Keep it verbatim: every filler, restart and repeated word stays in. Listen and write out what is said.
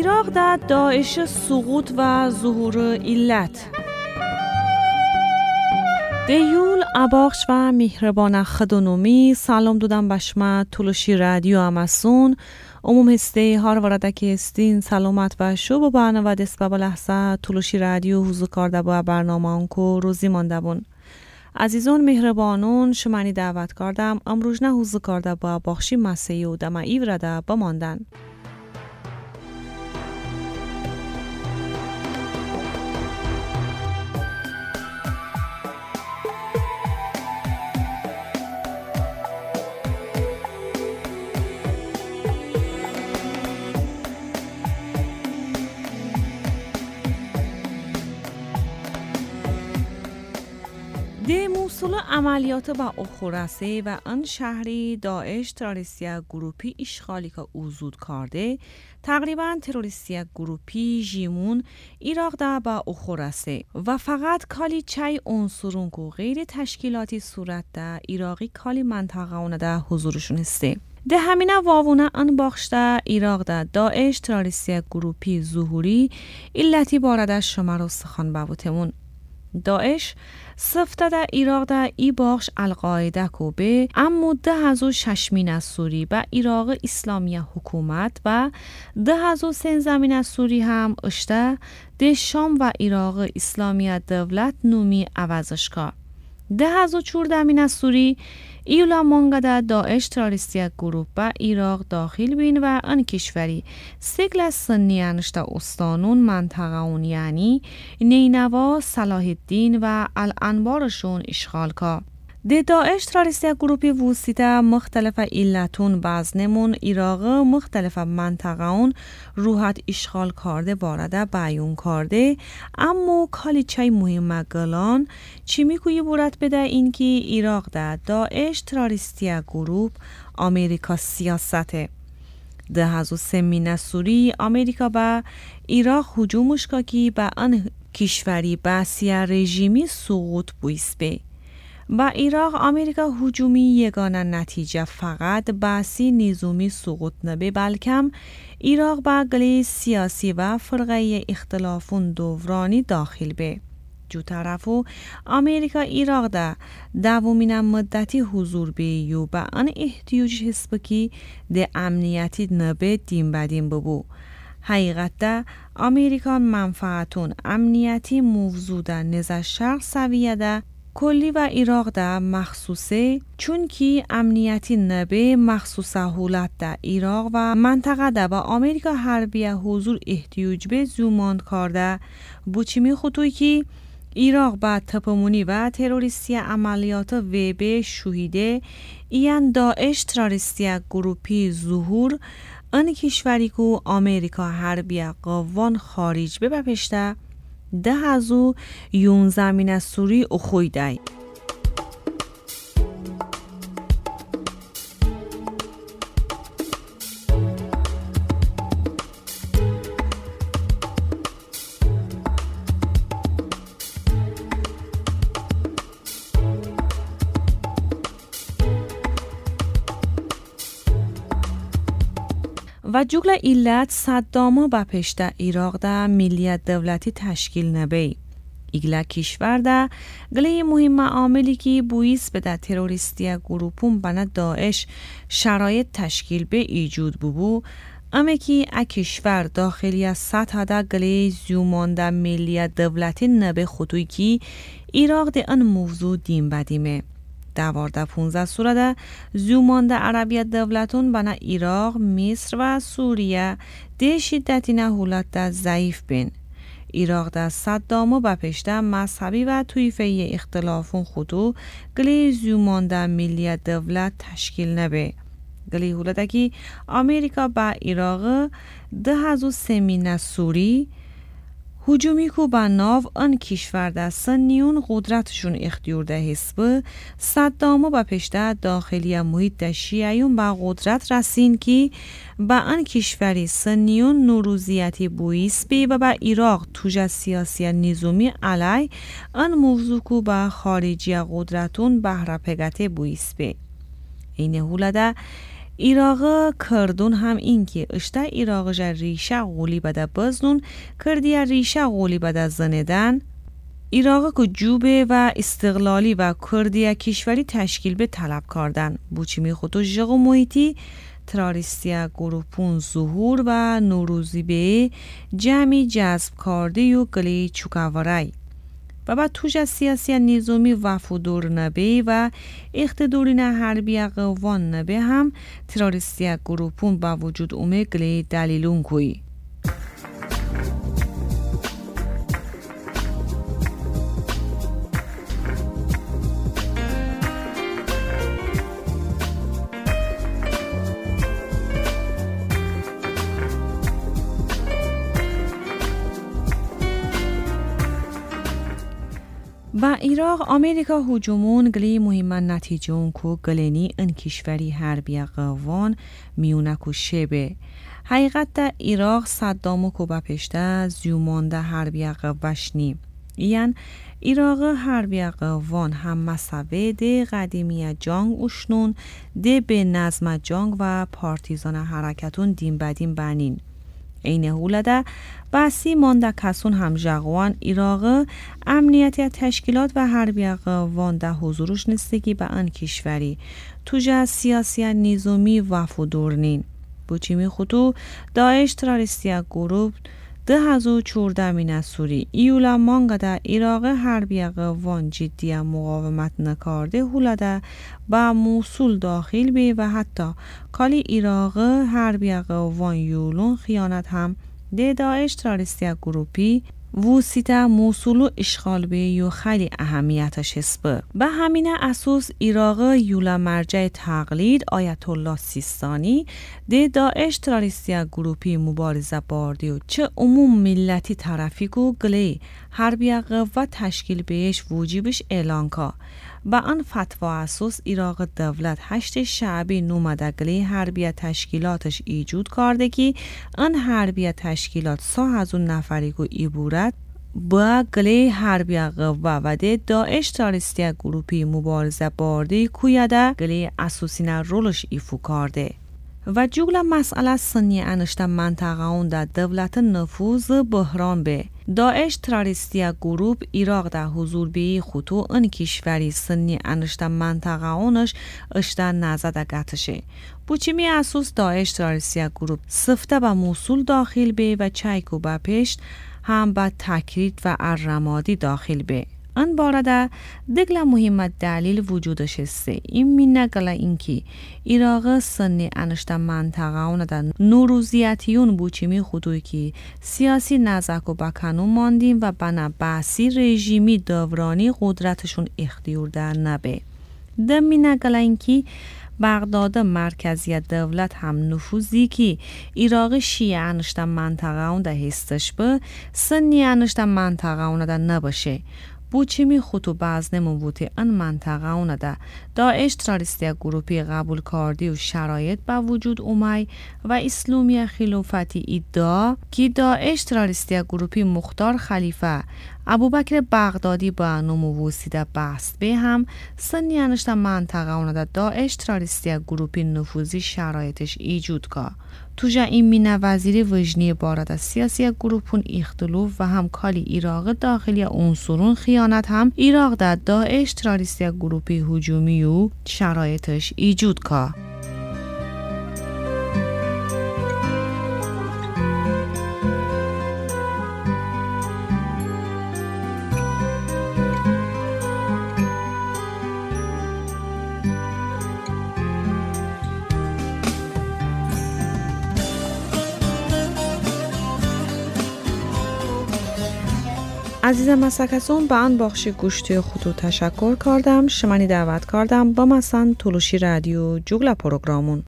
ایراق در داعش سقوط و ظهور علت. دیول اباخش و مهربان خدونومی سلام دودم بشما تولوشی رادیو اماسون عموم هسته هار ورده که استین سلامت و شو با برنامه و دست به لحظه تولوشی رادیو حضور کرده با برنامه انکو روزی مانده بون. عزیزان مهربانون شمانی دعوت کردم امروز نه حضور کرده با بخشی مسیح و دم ایورده بماندن. ده موصول عملیات با اخورسه و آن شهری داعش تروریستی گروپی اشغالی که اوزود کرده تقریبا تروریستی گروپی جیمون ایراق ده با اخورسه و فقط کالی چای عنصرون که غیر تشکیلاتی صورت ده ایراقی کالی منطقه اونه ده حضورشون هسته. ده همینه واوونه ان باخشته ایراق ده داعش تروریستی گروپی ظهوری علتی بارده شما رو سخن باوتمون. داعش سفته در ایراق در ای باخش القاعده کو به اما ده هزو ششمین از سوری و ایراق اسلامی حکومت و ده هزو سن زمین از سوری هم اشته ده شام و ایراق اسلامی دولت نومی عوضش که ده هزو چور دمین از سوری ایولا مانگه در داعش تروریستی گروپ با ایراق داخل بین و آن کشوری سگل از سنی انشته استانون منطقه اون یعنی نینوا، صلاح الدین و الانبارشون اشغال که. ده داعش تروریستی گروپی وسیطه مختلف علتون بزنمون ایراق مختلف منطقه اون روحت اشغال کرده بارده بیون کرده اما کالی چای مهمه گلان چی میگویی بورت بده این که ایراق ده داعش تروریستی گروپ امریکا سیاسته. ده هزو سمین سوری امریکا با ایراق هجومش که با آن کشوری بسیار رژیمی سقوط بویست به با ایراق امریکا هجومی یگانه نتیجه فقط بحثی نظامی سقوط نبه بلکم ایراق با گلی سیاسی و فرقه اختلافون دورانی داخل به. جو طرفو امریکا ایراق ده دوامین مدتی حضور به یو با ان احتیاج حسب کی ده امنیتی نبه دیم بدیم ببو. حقیقت ده امریکا منفعتون امنیتی موضوع نزد شرق سویه ده کلی و ایراق ده مخصوصه چون کی امنیتی نبه مخصوصه حولت ده ایراق و منطقه ده با امریکا حربیه حضور احتیاج به زوماند کرده بوچیمی خطوی کی ایراق با تپمونی و تروریستی عملیات ویبه شوهیده این داعش تروریستی گروپی ظهور ان کشوری کو امریکا حربیه قوان خارج به بپشته ده هزو یون زمین از سوری اخوی دای. و جگل علت صدامو با پشت ایراق ده ملیت دولتی تشکیل نبی. ایگلا کشور ده گلی مهم عاملی که بویس به ده تروریستی گروپون بنا داعش شرایط تشکیل به ایجود ببو اما که ا کشور داخلی از سطح ده گلی زیومان ده ملیت دولتی نبی خطوی که ایراق ده ان موضوع دیم بدیمه. دوارده پونزه سوره ده زومان ده عربیت دولتون بنا ایراق، مصر و سوریه ده شدتی نه حولت ده ضعیف بین. ایراق ده صدامو با پشته مذهبی و تویفه اختلافون خودو گلی زومان ده ملیت دولت تشکیل نبه. گلی حولت که امریکا با ایراق ده هزو سمین سوری هجومی کو با ناو آن کشور ده سنیون قدرتشون اختیار ده حسب صدامو با پشته داخلی محیط ده شیعیون با قدرت رسین که با آن کشوری سنیون نوروزیتی بویس بی و با ایراق توجه سیاسی نظامی علی آن موضوع کو با خارجی قدرتون بهره پگته بویس بی. این هوله ده ایراغ کردون هم این که اشته ایراغ ریشه غولی بده بزنون کردی ریشه غولی بده زندن ایراغ که جوبه و استقلالی و کردی کشوری تشکیل به طلب کردن بوچیمی خودو جغ محیطی تراریستیا گروپون ظهور و نوروزی به جمعی جذب کرده و گلی چوکاورای و بعد توش از سیاسی نظامی وفودور نبی و اقتدارین حربی قوان نبی هم تراریستیا گروپون با وجود اومه گلی دلیلون کوی. با ایراق آمریکا هجومون گلی مهم نتیجون کو گلینی ان کشوری حربی قوان میونکو شبه حقیقت در ایراق صدامو کو بپشته زیومانده حربی قوشنی یعنی ایراق حربی قوان هم مسوه ده قدیمی جنگ اشنون ده به نظم جنگ و پارتیزان حرکتون دیم بدیم بنین اینه هولده بسی مانده کسون هم جغوان ایراق امنیتی تشکیلات و حربی قوان ده حضورش نستگی به ان کشوری توجه سیاسی نظامی وفودورنین بوچیمی خودو داعش تراریستیا گروپ ده هزو چورده مین سوری ایولا مانگه ده ایراق حربی قوان جدی مقاومت نکارده هولده با موصول داخل بی و حتی کالی ایراق حربی قوان یولون خیانت هم ده داعش تراریستیا گروپی وسیطه موصول و اشغال به یو خیلی اهمیتش هسته. به همین اساس ایراق یولا مرجع تقلید آیت الله سیستانی ده داعش تراریستیا گروپی مبارزه باردی و چه عموم ملتی طرفی و گلی حربی قوه تشکیل بهش وجیبش اعلان که با آن فتوا اساس ایراق دولت هشت شعبی نومدگلی حربی تشکیلاتش ایجود کرده که آن حربی تشکیلات سه هزار نفری که ایبورد با گلی حربی قوه و ده داعش تراریستیا گروپی مبارزه باردی کویده گلی اساسین رولش ایفو کرده و جگل مسئله سنی انشته منطقه اون در دولت نفوذ بحران به داعش تراریستیا گروپ ایراق در حضور بی خطو ان کشوری سنی انشته منطقه اونش اشته نزده گتشه بوچیمی اساس داعش تراریستیا گروپ سفته به موصول داخل به و چایکو به پشت هم به تکرید و ارمادی داخل به ان بارده دگل مهمت دلیل وجودش است این مینه گله اینکی ایراق سنی انشته منطقه اون در نوروزیتیون بوچیمی خودوی که سیاسی نزک و بکنون ماندیم و بنا بحثی رژیمی دورانی قدرتشون اختیار در نبه ده مینه گله اینکی بغداد مرکزی دولت هم نفوذی که ایراق شیعه انشته منطقه اون در هستش به سنی انشته منطقه اون در نباشه بوچیمی خودو بعض نموتی ان منطقه اونه ده داعش تراریستیا گروپی قبول کردی و شرایط با وجود اومای و اسلامی خلافتی ادعا که داعش تراریستیا گروپی مختار خلیفه ابوبکر بغدادی با نمو وسیده بست به هم سنی انشته منطقه اونه ده داعش تراریستیا گروپی نفوذی شرایطش ایجود که توجه این مینه وزیری وجنی بارد سیاسی گروپون اختلاف و هم کالی ایراق داخلی عنصرون خیانت هم ایراق در داعش تراریستیا گروپی هجومی و شرایطش ایجود که عزیزم مسکسون به آن بخش گوشتی خودو تشکر کردم شمانی دعوت کردم با مثلا تلوشی رادیو جوگل پروگرامون